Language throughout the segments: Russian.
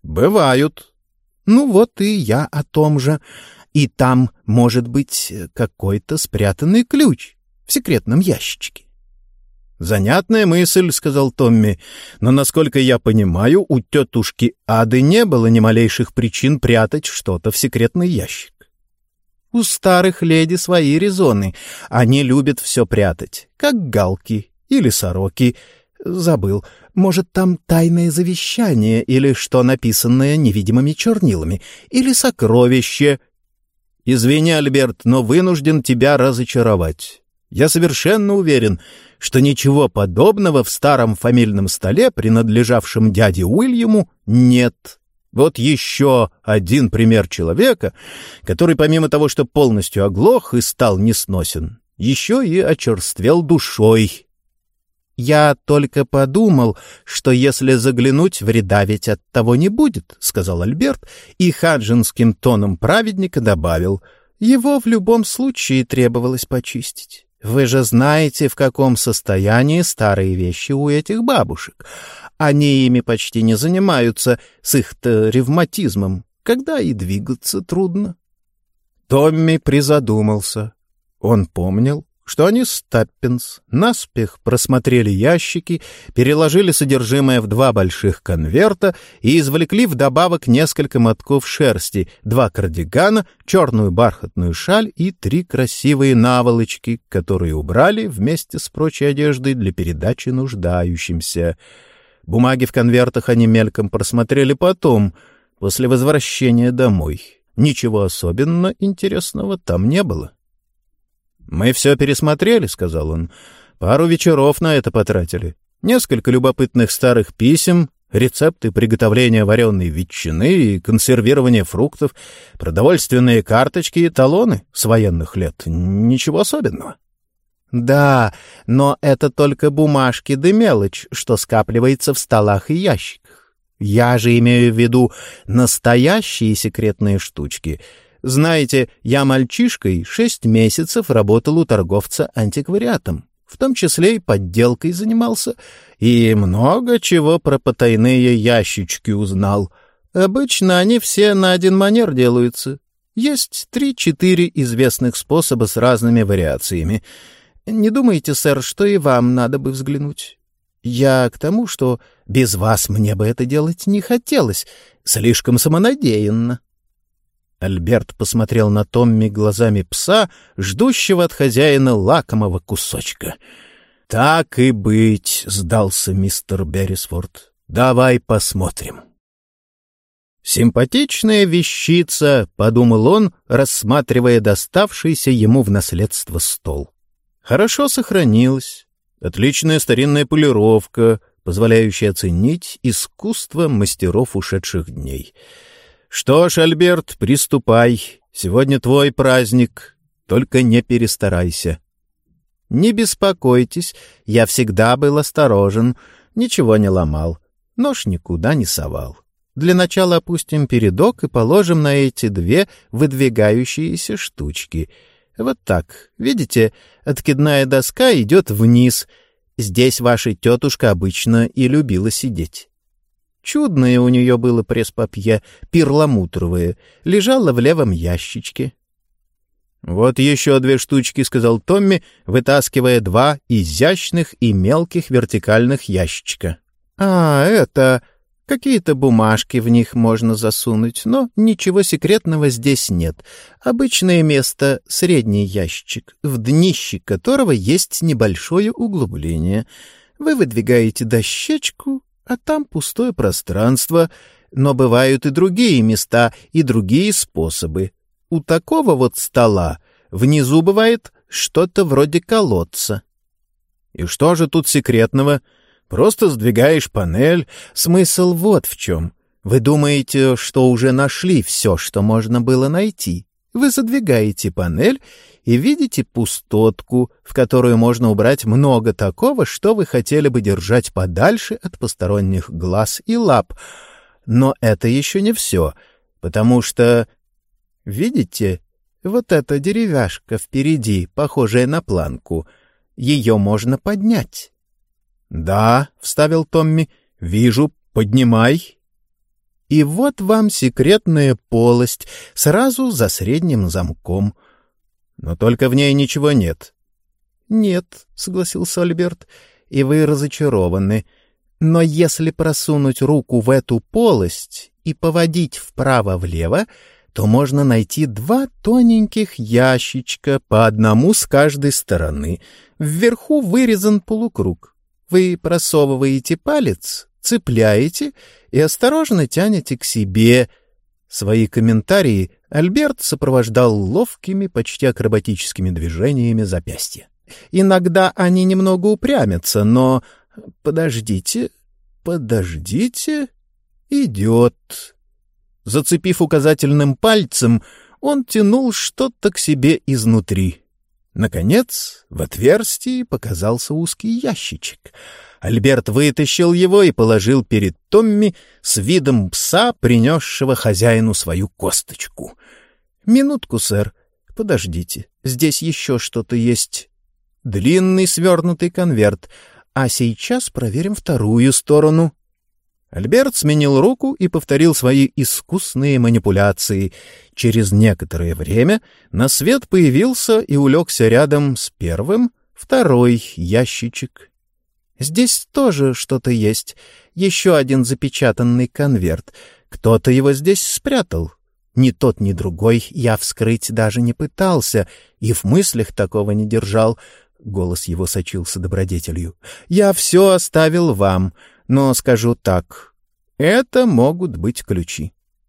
Бывают. Ну вот и я о том же. И там может быть какой-то спрятанный ключ в секретном ящичке. «Занятная мысль», — сказал Томми, «но, насколько я понимаю, у тетушки Ады не было ни малейших причин прятать что-то в секретный ящик». У старых леди свои резоны. Они любят все прятать, как галки или сороки. Забыл, может, там тайное завещание или что написанное невидимыми чернилами, или сокровище. «Извини, Альберт, но вынужден тебя разочаровать. Я совершенно уверен, что ничего подобного в старом фамильном столе, принадлежавшем дяде Уильяму, нет. Вот еще один пример человека, который помимо того, что полностью оглох и стал несносен, еще и очерствел душой». «Я только подумал, что если заглянуть, вреда ведь от того не будет», — сказал Альберт, и хаджинским тоном праведника добавил: «Его в любом случае требовалось почистить. Вы же знаете, в каком состоянии старые вещи у этих бабушек. Они ими почти не занимаются, с их-то ревматизмом, когда и двигаться трудно». Томми призадумался. Он помнил, что они с Таппинс наспех просмотрели ящики, переложили содержимое в 2 больших конверта и извлекли вдобавок несколько мотков шерсти, 2 кардигана, черную бархатную шаль и 3 красивые наволочки, которые убрали вместе с прочей одеждой для передачи нуждающимся. Бумаги в конвертах они мельком просмотрели потом, после возвращения домой. Ничего особенно интересного там не было. «Мы все пересмотрели», — сказал он. «Пару вечеров на это потратили. Несколько любопытных старых писем, рецепты приготовления вареной ветчины и консервирования фруктов, продовольственные карточки и талоны с военных лет. Ничего особенного». «Да, но это только бумажки да мелочь, что скапливается в столах и ящиках. Я же имею в виду настоящие секретные штучки. Знаете, я мальчишкой 6 месяцев работал у торговца антиквариатом, в том числе и подделкой занимался, и много чего про потайные ящички узнал. Обычно они все на один манер делаются. Есть 3-4 известных способа с разными вариациями. Не думаете, сэр, что и вам надо бы взглянуть? Я к тому, что без вас мне бы это делать не хотелось, слишком самонадеянно». Альберт посмотрел на Томми глазами пса, ждущего от хозяина лакомого кусочка. «Так и быть», — сдался мистер Беррисфорд. «Давай посмотрим». «Симпатичная вещица», — подумал он, рассматривая доставшийся ему в наследство стол. «Хорошо сохранилась. Отличная старинная полировка, позволяющая оценить искусство мастеров ушедших дней. Что ж, Альберт, приступай. Сегодня твой праздник. Только не перестарайся». «Не беспокойтесь, я всегда был осторожен, ничего не ломал, нож никуда не совал. Для начала опустим передок и положим на эти 2 выдвигающиеся штучки. Вот так, видите, откидная доска идет вниз. Здесь ваша тетушка обычно и любила сидеть. Чудное у нее было пресс-папье, перламутровое, лежало в левом ящичке». «Вот еще 2 штучки», — сказал Томми, вытаскивая 2 изящных и мелких вертикальных ящичка. Это... Какие-то бумажки в них можно засунуть, но ничего секретного здесь нет. Обычное место — средний ящик, в днище которого есть небольшое углубление. Вы выдвигаете дощечку, а там пустое пространство. Но бывают и другие места, и другие способы. У такого вот стола внизу бывает что-то вроде колодца». «И что же тут секретного? Просто сдвигаешь панель». «Смысл вот в чем. Вы думаете, что уже нашли все, что можно было найти. Вы задвигаете панель и видите пустотку, в которую можно убрать много такого, что вы хотели бы держать подальше от посторонних глаз и лап. Но это еще не все, потому что... Видите, вот эта деревяшка впереди, похожая на планку, ее можно поднять». «Да», — вставил Томми, — «вижу, поднимай». И вот вам секретная полость, сразу за средним замком. Но только в ней ничего нет. — Нет, — согласился Альберт, — и вы разочарованы. Но если просунуть руку в эту полость и поводить вправо-влево, то можно найти 2 тоненьких ящичка, по одному с каждой стороны. Вверху вырезан полукруг. Вы просовываете палец, цепляете и осторожно тянете к себе. Свои комментарии Альберт сопровождал ловкими, почти акробатическими движениями запястья. Иногда они немного упрямятся, но... Подождите, идет. Зацепив указательным пальцем, он тянул что-то к себе изнутри. Наконец, в отверстии показался узкий ящичек. Альберт вытащил его и положил перед Томми с видом пса, принесшего хозяину свою косточку. — Минутку, сэр. Подождите, здесь еще что-то есть. Длинный свернутый конверт. А сейчас проверим вторую сторону. Альберт сменил руку и повторил свои искусные манипуляции. Через некоторое время на свет появился и улегся рядом с первым второй ящичек. Здесь тоже что-то есть. Еще один запечатанный конверт. Кто-то его здесь спрятал. Ни тот, ни другой я вскрыть даже не пытался и в мыслях такого не держал. Голос его сочился добродетелью. «Я все оставил вам, но скажу так. Это могут быть ключи».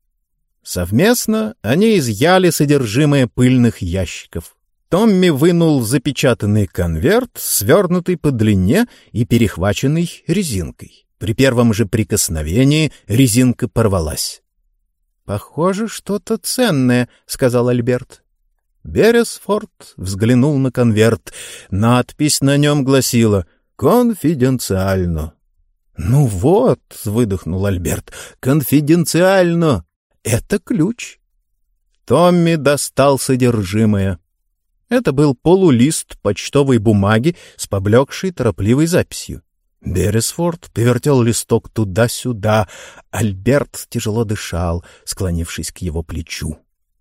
Совместно они изъяли содержимое пыльных ящиков. Томми вынул запечатанный конверт, свернутый по длине и перехваченный резинкой. При первом же прикосновении резинка порвалась. «Похоже, что-то ценное», — сказал Альберт. Бересфорд взглянул на конверт. Надпись на нем гласила «Конфиденциально». «Ну вот», — выдохнул Альберт, — «конфиденциально. Это ключ». Томми достал содержимое. Это был полулист почтовой бумаги с поблекшей торопливой записью. Бересфорд повертел листок туда-сюда. Альберт тяжело дышал, склонившись к его плечу.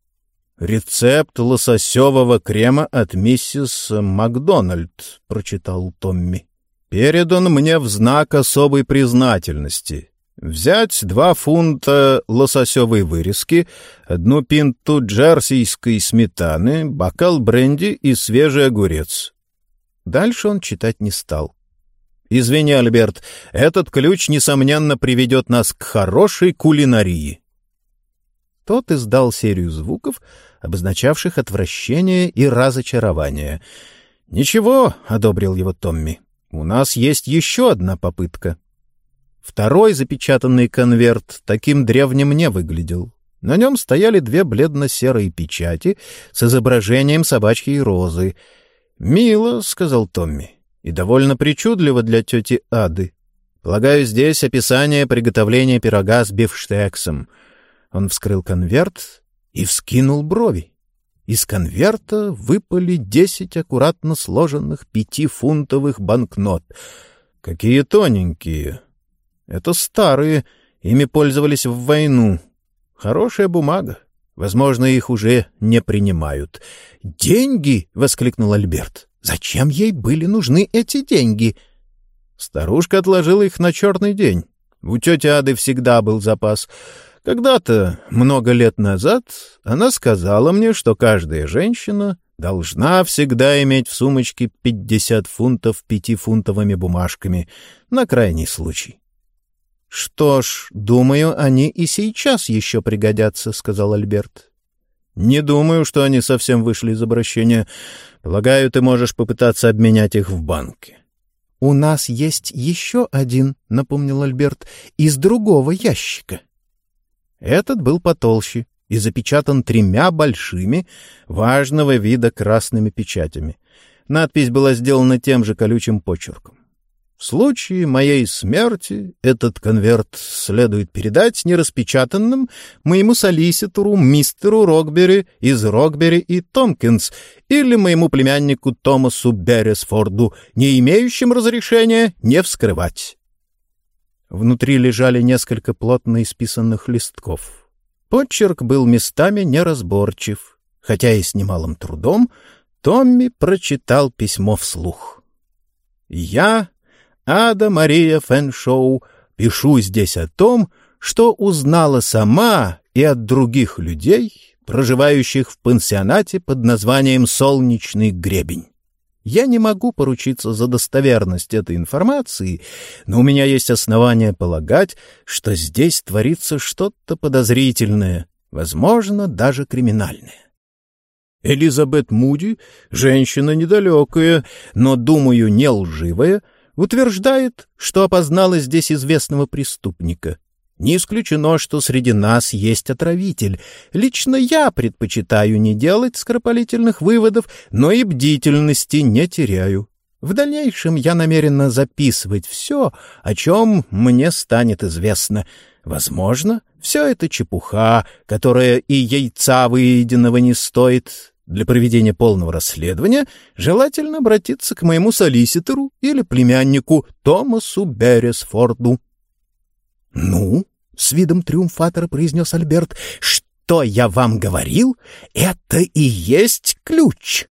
«Рецепт лососевого крема от миссис Макдональд», — прочитал Томми. «Передан мне в знак особой признательности. Взять 2 фунта лососевой вырезки, 1 пинту джерсийской сметаны, бокал бренди и свежий огурец». Дальше он читать не стал. «Извини, Альберт, этот ключ, несомненно, приведет нас к хорошей кулинарии». Тот издал серию звуков, обозначавших отвращение и разочарование. «Ничего», — одобрил его Томми, — «у нас есть еще одна попытка». Второй запечатанный конверт таким древним не выглядел. На нем стояли 2 бледно-серые печати с изображением собачьей розы. «Мило», — сказал Томми, — «и довольно причудливо для тети Ады. Полагаю, здесь описание приготовления пирога с бифштексом». Он вскрыл конверт и вскинул брови. Из конверта выпали 10 аккуратно сложенных 5-фунтовых банкнот. Какие тоненькие! Это старые, ими пользовались в войну. Хорошая бумага. Возможно, их уже не принимают. «Деньги!» — воскликнул Альберт. «Зачем ей были нужны эти деньги?» Старушка отложила их на черный день. У тети Ады всегда был запас. Когда-то, много лет назад, она сказала мне, что каждая женщина должна всегда иметь в сумочке 50 фунтов 5-фунтовыми бумажками, на крайний случай. — Что ж, думаю, они и сейчас еще пригодятся, — сказал Альберт. — Не думаю, что они совсем вышли из обращения. Полагаю, ты можешь попытаться обменять их в банке. — У нас есть еще один, — напомнил Альберт, — из другого ящика. Этот был потолще и запечатан 3 большими, важного вида красными печатями. Надпись была сделана тем же колючим почерком. В случае моей смерти этот конверт следует передать нераспечатанным моему солиситору мистеру Рокбери из Рокбери и Томпкинс или моему племяннику Томасу Бересфорду, не имеющим разрешения не вскрывать. Внутри лежали несколько плотно исписанных листков. Почерк был местами неразборчив, хотя и с немалым трудом Томми прочитал письмо вслух. «Я, Ада Мария Фэншоу, пишу здесь о том, что узнала сама и от других людей, проживающих в пансионате под названием «Солнечный гребень». Я не могу поручиться за достоверность этой информации, но у меня есть основания полагать, что здесь творится что-то подозрительное, возможно, даже криминальное. Элизабет Муди, женщина недалекая, но, думаю, не лживая, утверждает, что опознала здесь известного преступника. Не исключено, что среди нас есть отравитель. Лично я предпочитаю не делать скоропалительных выводов, но и бдительности не теряю. В дальнейшем я намерена записывать все, о чем мне станет известно. Возможно, все это чепуха, которая и яйца выеденного не стоит. Для проведения полного расследования желательно обратиться к моему солиситору или племяннику Томасу Берресфорду. — Ну, — с видом триумфатора произнес Альберт, — что я вам говорил, это и есть ключ.